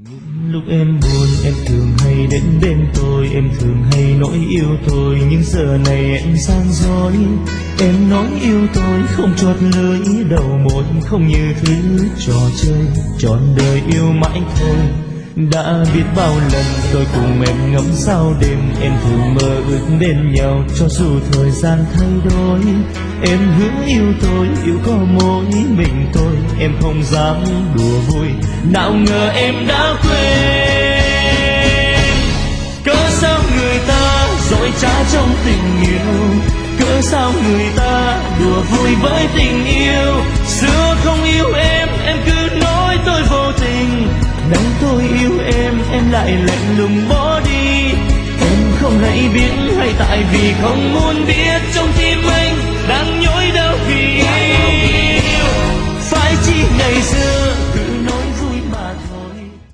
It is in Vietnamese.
Những lúc em buồn em thường hay đến bên tôi, em thường hay nói yêu tôi, nhưng giờ này em sang dối. Em nói yêu tôi không chót lưỡi, đầu môi không như thứ trò chơi, trọn đời yêu mãi thôi. Đã biết bao lần tôi cùng em ngắm sao đêm, em thường mơ ước bên nhau cho dù thời gian thay đổi. Em hứa yêu tôi, yêu có mỗi mình tôi, em không dám đùa vui, nào ngờ em đã quên. Cớ sao người ta dối trá trong tình yêu, cớ sao người ta đùa vui với tình yêu. Xưa không yêu em cứ nói tôi vô tình, nay tôi yêu em lại lạnh lùng bỏ đi. Em không hay biết hay tại vì không muốn biết, trong tim em